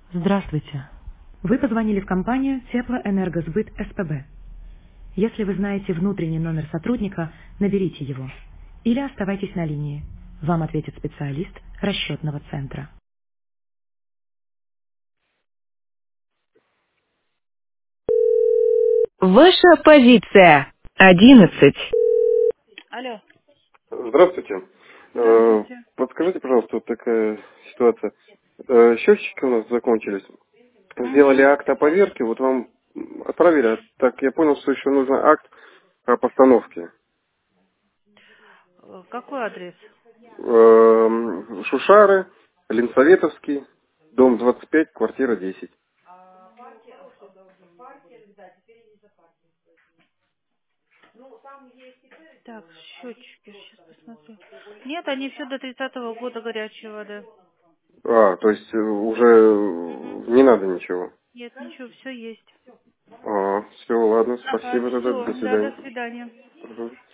Здравствуйте. Вы позвонили в компанию Теплоэнергосбыт СПБ. Если вы знаете внутренний номер сотрудника, наберите его. Или оставайтесь на линии. Вам ответит специалист расчетного центра. Ваша позиция. 11. Алло, Здравствуйте. здравствуйте. Подскажите, пожалуйста, вот такая ситуация. Счетчики у нас закончились. Сделали Угу. акт о поверке, вот вам отправили. Так, я понял, что еще нужен акт о постановке. Какой адрес? Шушары, Ленсоветовский, дом 25, квартира 10. Так, счетчики, сейчас посмотрю. Нет, они все до 30-го года горячей воды. То есть уже не надо ничего. Нет, ничего, все есть. Все, ладно, спасибо тогда, Все, до да, до свидания. свидания. Мгм.